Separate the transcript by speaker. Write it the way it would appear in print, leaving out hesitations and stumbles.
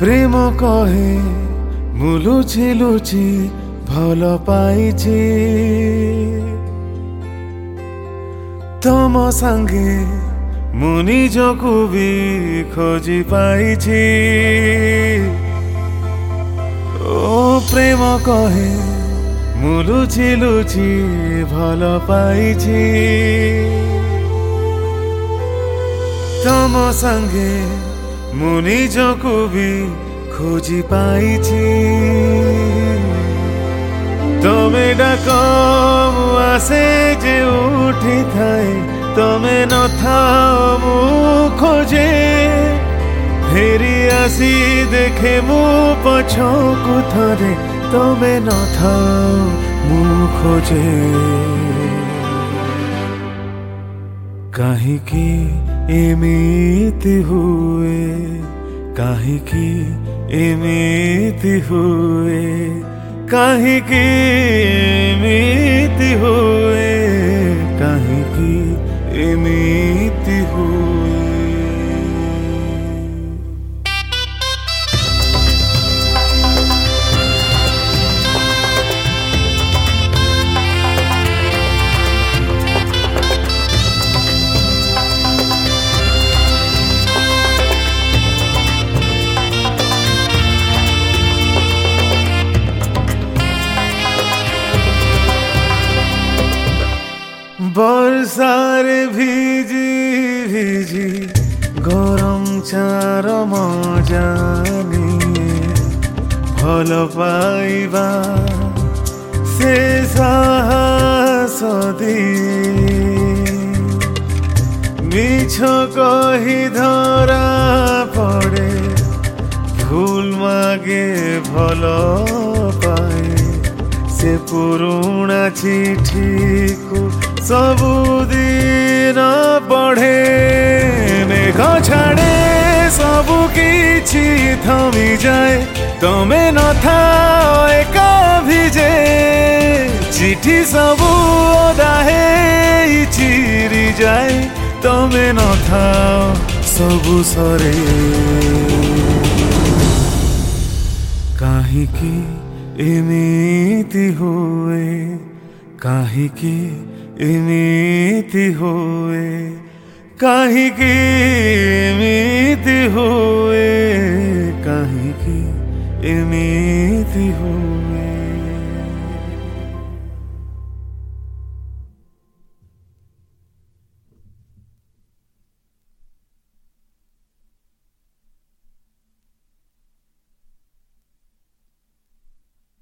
Speaker 1: प्रेम कहे मु लुचि लुचि भल पाइछि तम संगे मु निजकु भी खोजी पाइछि। ओ प्रेम कहे मु लुचि लुचि भल पाइछि तम संगे मु निजकु भी खोजी पाइछि। तमे डाक मु आसे जे उठी थाए तमे न थाओ मु खोजे फेरी आसी देखे मु पछकु थरे तमे न थाओ मु खोजे। काहिकी एमिति हुए काहिकी एमिति हुए काहिकी एमिति हुए काहिकी एमिति हुए। बरसारे भिजी भिजी गरम चार मजानी भल पाइबा से साहस दिए मिछ कही धरा पड़े भूल मागे भल पाए से पुरुणा चिठी को सबुदिन पढ़े मेघ छाड़े सबु किछि थमी जाए तमे न थाओ एका भिजे चिठी सबु ओदा हे चिरी जाए तमे न थाओ सबु सरे। काहिकी एमिति हुए काहिकी एमिति हुए काहिकी एमिति हुए काहिकी एमिति हुए।